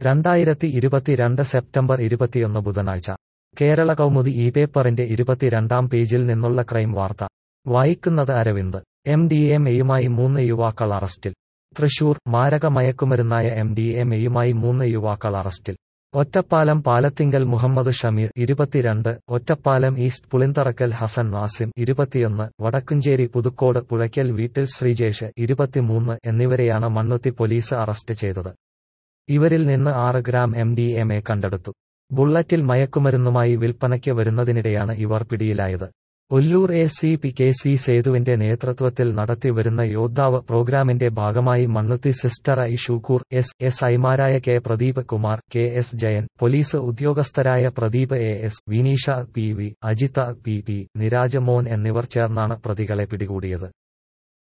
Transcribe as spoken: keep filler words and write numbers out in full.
രണ്ടായിരത്തി ഇരുപത്തിരണ്ട് സെപ്റ്റംബർ ഇരുപത്തിയൊന്ന് ബുധനാഴ്ച കേരള കൗമുദി ഈ പേപ്പറിന്റെ ഇരുപത്തിരണ്ടാം പേജിൽ നിന്നുള്ള ക്രൈം വാർത്ത വായിക്കുന്നത് അരവിന്ദ്. എം ഡി എം എയുമായി മൂന്ന് യുവാക്കൾ അറസ്റ്റിൽ. തൃശൂർ മാരക മയക്കുമരുന്നായ എം ഡി എം എയുമായി മൂന്ന് യുവാക്കൾ അറസ്റ്റിൽ. ഒറ്റപ്പാലം പാലത്തിങ്കൽ മുഹമ്മദ് ഷമീർ ഇരുപത്തിരണ്ട്, ഒറ്റപ്പാലം ഈസ്റ്റ് പുളിന്തറക്കൽ ഹസൻ നാസിം ഇരുപത്തിയൊന്ന്, വടക്കുംചേരി പുതുക്കോട് പുഴയ്ക്കൽ വീട്ടിൽ ശ്രീജേഷ് ഇരുപത്തിമൂന്ന് എന്നിവരെയാണ് മണ്ണുത്തി പോലീസ് അറസ്റ്റ് ചെയ്തത്. ഇവരിൽ നിന്ന് ആറ് gram M D M A കണ്ടെടുത്തു. ബുള്ളറ്റിൽ മയക്കുമരുന്നുമായി വിൽപ്പനയ്ക്ക് വരുന്നതിനിടെയാണ് ഇവർ പിടിയിലായത്. Ollur A C P K C സേതുവിന്റെ നേതൃത്വത്തിൽ നടത്തിവരുന്ന യോദ്ധാവ് പ്രോഗ്രാമിന്റെ ഭാഗമായി Mannuthy sister I Shukoor, S S ഐമാരായ K Pradeep Kumar, K S Jayan, police ഉദ്യോഗസ്ഥരായ Pradeep A S, Vineesha P V, Ajitha P P, Niraj Mon എന്നിവർ ചേർന്നാണ് പ്രതികളെ പിടികൂടിയത്.